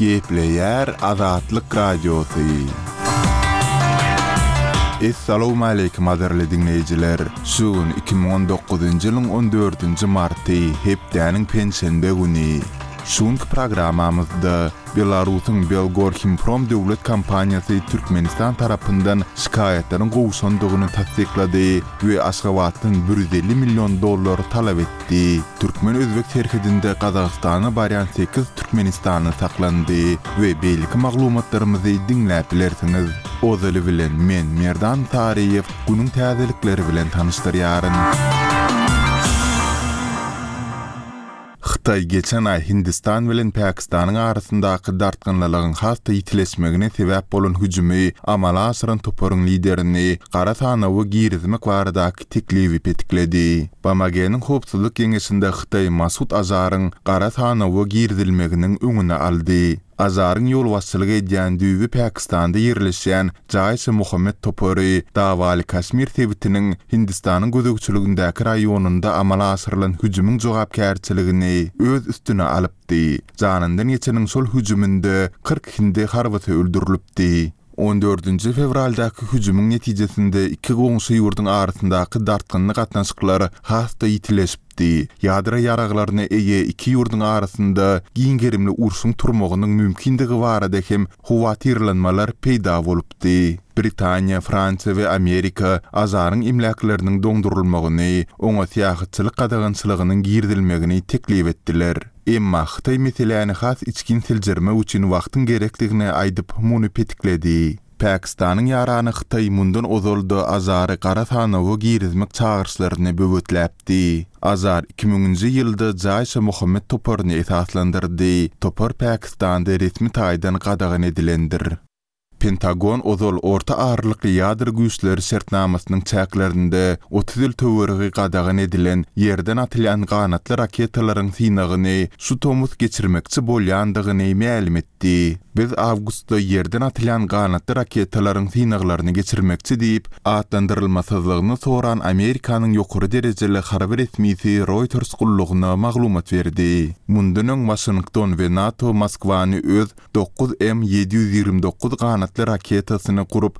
Gepleyer Azatlyk Radiosu. Assalamu alaykum aderli dinleyijiler. Şuun 2019-njy ýylyň 14-nji marty hepdäniň penşenbe güni. Şuňky programamyzda Belarusyň Belgorhimprom döwlet kompaniýasy Türkmenistan tarapyndan şikaýetlaryň gowşandygyny tasdiklady we Aşgabatdan $150 million talap etdi. Türkmen özbek terhidinde Gazagystana barýan 8 Türkmenistany saklandy we belki maglumatlarymyzy dinläp bilersiňiz. Ozaly bilen men Merdan Tariýew günüň täzelikleri bilen tanışdyrýaryn. Xitay geçen ay Hindistan bilen Pakistanyň arasyndaky dartgynlygyň hasty ýitileşmegine sebäp bolan hüjümi amala aşyran toparyň liderini Gara Sanawy girizmek baradaky teklibi petikledi. Bamaganyň howpsuzlyk geňeşinde Xitay Masud Azaryň Gara Sanawy girizilmeginiň öňüne aldy. Azaryň ýol başçylygy edýän düýbi Pakistanda ýerleşýän Jaish-e Mohammed Topary Dawaly Kaşmir tebitiniň Hindistanyň gözegçiligindäki raýonunda amala aşyrylan hüjümüň jogapkärçiligini öz üstüne alypdy. Janyndan geçeniň şol hüjüminde 40 hindi harbaty öldürilipdi. 14-nji fevraldaky hüjümüň netijesinde iki goňşy ýurduň arasyndaky dartgynlyk gatnaşyklary hasty ýitileşipdi. Ýadyra ýaraglaryna eýe iki ýurduň arasynda giňgerimli urşuň turmagynyň mümkindigi barada hem huwatirlanmalar peýda bolupdy. Britaniýa, Fransiýa we Amerika Azaryň imlaklarynyň doňdurulmagyny, oňa syýasatçylyk gadagynçylygynyň girdilmegini teklip etdiler. Emma Xitay meseleni has içkin siljerme üçin wagtyň gerekligini aýdyp muny petikledi. Pakistanyň ýarany Xitay mundan ozaldy Azary Gara Sanawy girizmek çağırşlaryny böwetläpdi. Azar 2000-nji ýylda Jaish-e Mohammed Toparyny esaslandyrdy. Topar Pakistanda resmi taýdan gadagyn edilendir. Pentagon ozal orta ağırlıklı ýadyr güýçleri şertnamasynyň çäklerinde 30 ýyl töweregi gadagyn edilen ýerden atylýan ganatly raketalaryň synagyny şu tomuz geçirmekçi bolýandygyny ma'lum etdi. Biz awgustda ýerden atylýan ganatly raketalaryň synaglaryny geçirmekçi diýip atlandyrylmasyzlygyny soran Amerikanyň ýokary derejeli harby resmisi Reuters gullugyna maglumat berdi. Mundan öň Washington we NATO Moskwany öz 9M729 ganatly raketasyny kurup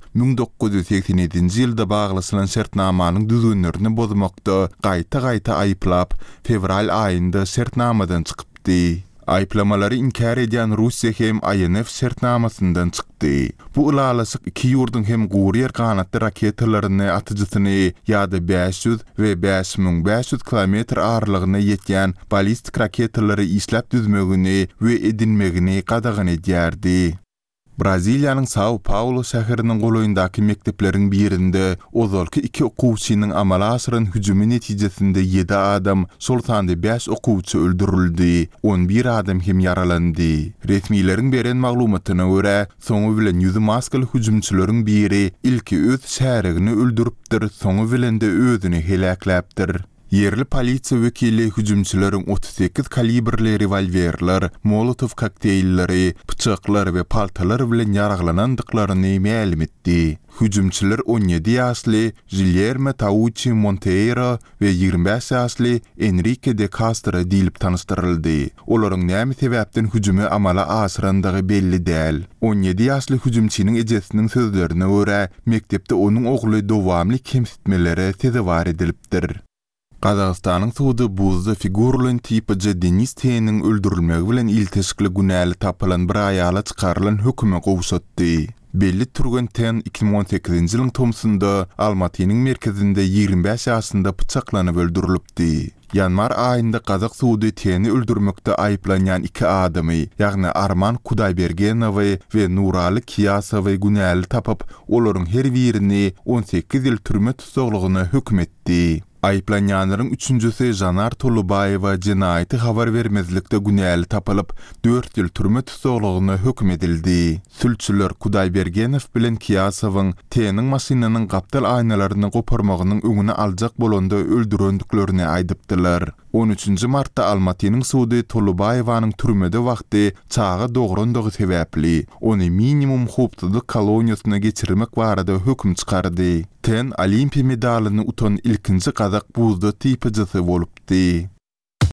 1987-nji ýylda baglasylan şertnamanyň düzgünlerini bozmakda gaýta aýplap fevral aýynda şertnamadan çykypdy. Ayplamalary inkar edýän Russiýa hem INF şertnamasyndan çykdy. Bu ulalaşyk iki ýurduň hem guryer ganatly raketalaryny atyjysyny ýa-da 500 we 5500 kilometr arlygyna ýetýän ballistik raketalary işläp düzmegini we edinmegini gadagyn edýärdi. Braziliýanyň São Paulo şäheriniň golaýyndaky mektepleriň birinde ozalky iki okuwçynyň amala aşyran hüjümi netijesinde 7 adam, şol sanda 5 okuwçy öldürildi, 11 adam hem yaralandy. Resmiýetiň beren maglumatyna görä, soňu bilen ýüzi maskaly hüjümçileriň biri ilki öz şäherigini öldüripdir, soňu bilen de özüni helakläpdir. Yerli polisiýa wekili hüjümçileriň 38 kaliberli revolverler, molotov kokteýlleri, bıçaklar we paltalar bilen ýaraglanandyklaryny ma'lum etdi. Hüjümçiler 17 ýaşly Guillermo Tauchi Monteiro we 25 ýaşly Enrique de Castro diýilip tanışdyryldy. Olaryň näme sebäpden hüjümi amala aşyrandygy belli däl. 17 ýaşly hüjümçiniň ejesiniň sözlerine görä, mektepde onuň ogly dowamly kemsitmelere tezewar edilipdir. Gazagystanyň suwdy buzda figurlan tipaja Denis T-niň öldürilmegi bilen ilteşikli günäli tapylan bir aýala çykarylan höküme gowşatdy. Belli turgan T 2018-nji ýylyň tomsunda Almatynyň merkezinde 25 ýaşynda bıçaklanyp öldürilipdi. Yanvar aýynda Gazak suwdy T-ni öldürmekde aýplanýan iki adamy, ýagny Arman Kudaýbergenowy we Nuraly Kiyasowy günäli tapyp, olaryň her birini 18 ýyl türme tutuklugyna hökm etdi. Aýplanýanlaryň üçüncüsi Janar Tolubayewa jinaýaty habar bermezlikde günäli tapylyp 4 ýyl türme tutuklugyna hökm edildi. Sülçüler Kudaýbergenow bilen Kiyasowyň T-niň maşynanyň gapdal aýnalaryny goparmagynyň öňüne aljak bolanda öldürendiklerini aýdypdylar. 13 martda Almatynyň suwdy Tolubayewanyň türmede wagty çağa dograndygy sebäpli ony minimum howpsuzlyk koloniýasyna geçirmek barada hökm çykardy. Ten Olimpiya medalyny utan ilkinji Gazak buzda typyjysy bolupdy.